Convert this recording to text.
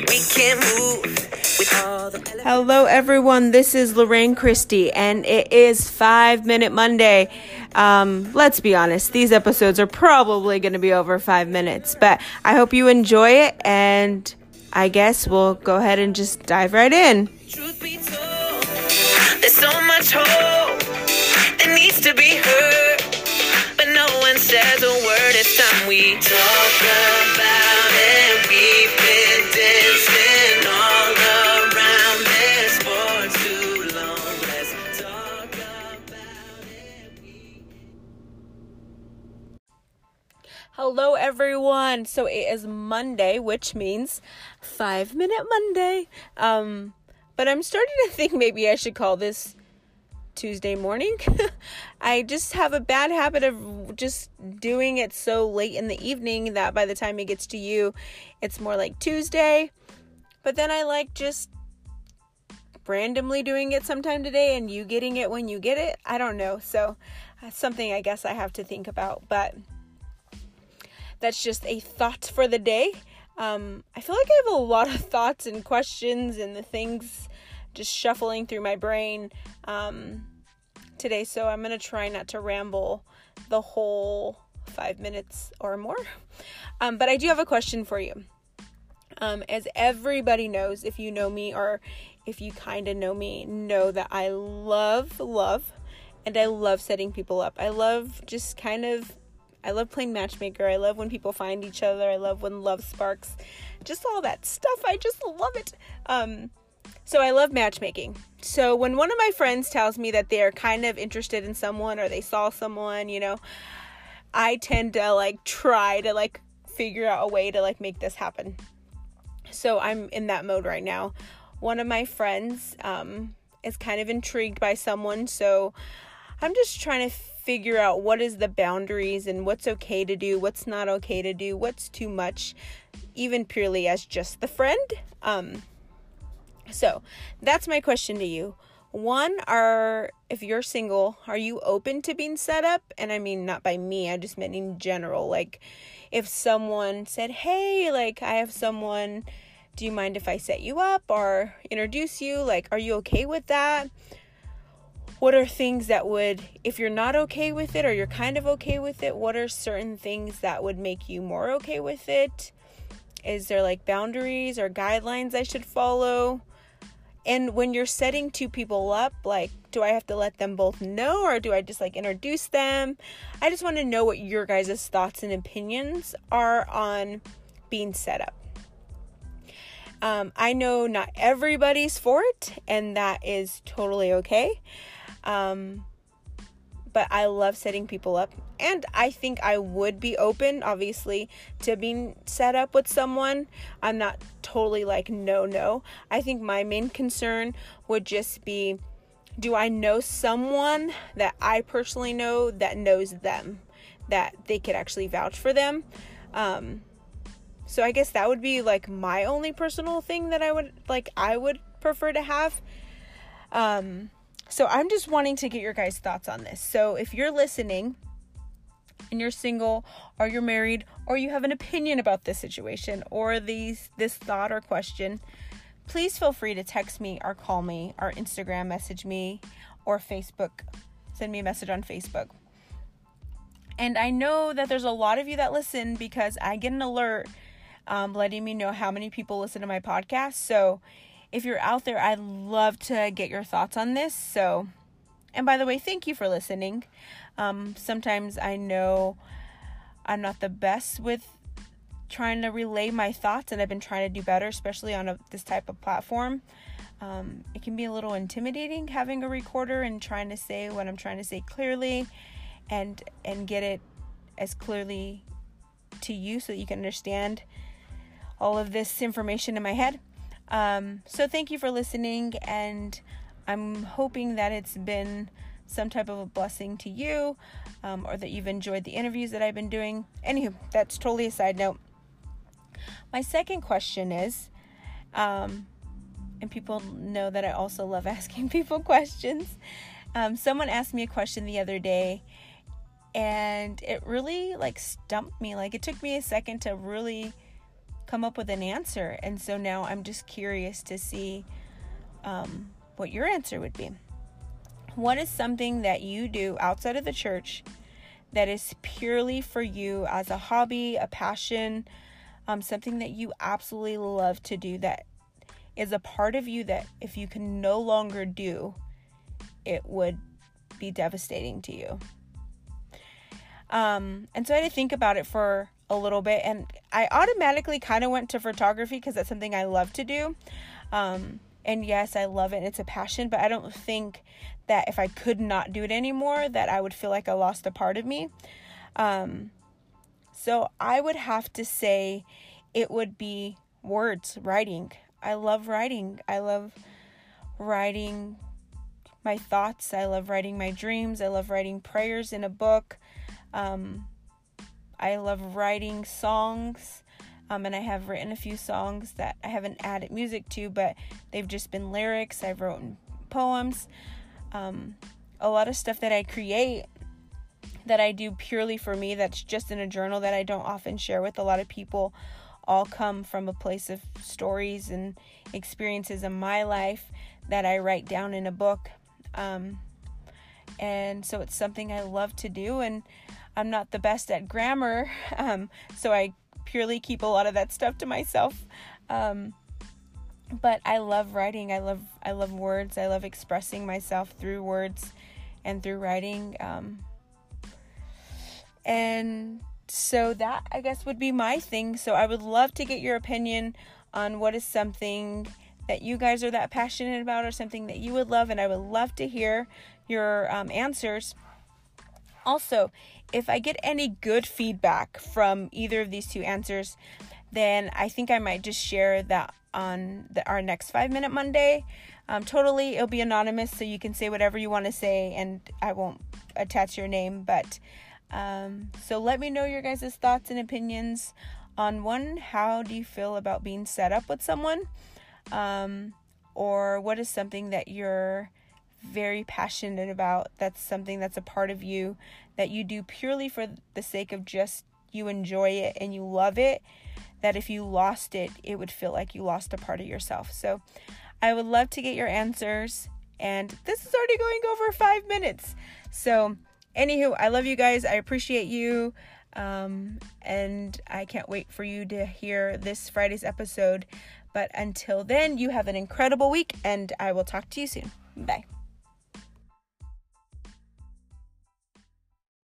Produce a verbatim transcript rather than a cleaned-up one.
We can't move with all the... Hello, everyone. This is Lorraine Christie, and it is Five Minute Monday. Um, let's be honest. These episodes are probably going to be over five minutes, but I hope you enjoy it, and I guess we'll go ahead and just dive right in. Truth be told, there's so much hope that needs to be heard, but no one says a word. It's time we talk about it. We've been dancing all around this for too long. Let's talk about it. Hello, everyone. So it is Monday, which means Five Minute Monday. Um, but I'm starting to think maybe I should call this Tuesday morning. I just have a bad habit of just doing it so late in the evening that by the time it gets to you, it's more like Tuesday. But then I like just randomly doing it sometime today and you getting it when you get it. I don't know. So that's something I guess I have to think about. But that's just a thought for the day. Um, I feel like I have a lot of thoughts and questions and the things just shuffling through my brain um, today. So I'm going to try not to ramble the whole five minutes or more. Um, but I do have a question for you. Um, as everybody knows, if you know me or if you kind of know me, know that I love, love, and I love setting people up. I love just kind of I love playing matchmaker. I love when people find each other. I love when love sparks. Just all that stuff. I just love it. Um, so I love matchmaking. So when one of my friends tells me that they're kind of interested in someone or they saw someone, you know, I tend to like try to like figure out a way to like make this happen. So I'm in that mode right now. One of my friends um, is kind of intrigued by someone. So I'm just trying to figure out what is the boundaries and what's okay to do, what's not okay to do, what's too much, even purely as just the friend. Um, so that's my question to you. One, are if you're single, are you open to being set up? And I mean, not by me, I just meant in general. Like if someone said, hey, like I have someone, do you mind if I set you up or introduce you? Like, are you okay with that? What are things that would, if you're not okay with it or you're kind of okay with it, what are certain things that would make you more okay with it? Is there like boundaries or guidelines I should follow? And when you're setting two people up, like, do I have to let them both know or do I just like introduce them? I just want to know what your guys' thoughts and opinions are on being set up. Um, I know not everybody's for it, and that is totally okay. Um, but I love setting people up, and I think I would be open, obviously, to being set up with someone. I'm not totally like, no, no. I think my main concern would just be, do I know someone that I personally know that knows them, that they could actually vouch for them? Um, so I guess that would be like my only personal thing that I would like, I would prefer to have. Um, So I'm just wanting to get your guys' thoughts on this. So if you're listening and you're single or you're married or you have an opinion about this situation or these this thought or question, please feel free to text me or call me or Instagram message me or Facebook. Send me a message on Facebook. And I know that there's a lot of you that listen because I get an alert um, letting me know how many people listen to my podcast. So if you're out there, I'd love to get your thoughts on this. So, and by the way, thank you for listening. Um, sometimes I know I'm not the best with trying to relay my thoughts, and I've been trying to do better, especially on a, this type of platform. Um, it can be a little intimidating having a recorder and trying to say what I'm trying to say clearly and, and get it as clearly to you so that you can understand all of this information in my head. Um, so thank you for listening, and I'm hoping that it's been some type of a blessing to you, um, or that you've enjoyed the interviews that I've been doing. Anywho, that's totally a side note. My second question is, um, and people know that I also love asking people questions. Um, someone asked me a question the other day, and it really like stumped me. Like it took me a second to really come up with an answer. And so now I'm just curious to see um, what your answer would be. What is something that you do outside of the church that is purely for you as a hobby, a passion, um, something that you absolutely love to do, that is a part of you that if you can no longer do, it would be devastating to you? Um, and so I had to think about it for a little bit, and I automatically kind of went to photography because that's something I love to do. Um, and yes, I love it and it's a passion, but I don't think that if I could not do it anymore, that I would feel like I lost a part of me. Um, so I would have to say it would be words, writing. I love writing. I love writing my thoughts. I love writing my dreams. I love writing prayers in a book. Um, I love writing songs. Um, and I have written a few songs that I haven't added music to, but they've just been lyrics. I've written poems. Um, a lot of stuff that I create that I do purely for me, that's just in a journal that I don't often share with a lot of people, all come from a place of stories and experiences in my life that I write down in a book. Um, and so it's something I love to do, and I'm not the best at grammar, um, so I purely keep a lot of that stuff to myself. Um, but I love writing. I love, I love words. I love expressing myself through words and through writing. Um, and so that, I guess, would be my thing. So I would love to get your opinion on what is something that you guys are that passionate about, or something that you would love. And I would love to hear your um, answers. Also, if I get any good feedback from either of these two answers, then I think I might just share that on the, our next five minute Monday. Um, totally, it'll be anonymous, so you can say whatever you want to say, and I won't attach your name. But um, so let me know your guys' thoughts and opinions on one, how do you feel about being set up with someone? Um, or what is something that you're very passionate about, that's something that's a part of you that you do purely for the sake of just you enjoy it and you love it, that if you lost it, it would feel like you lost a part of yourself. So I would love to get your answers, and this is already going over five minutes. So anywho, I love you guys. I appreciate you. Um, and I can't wait for you to hear this Friday's episode. But until then, you have an incredible week, and I will talk to you soon. Bye.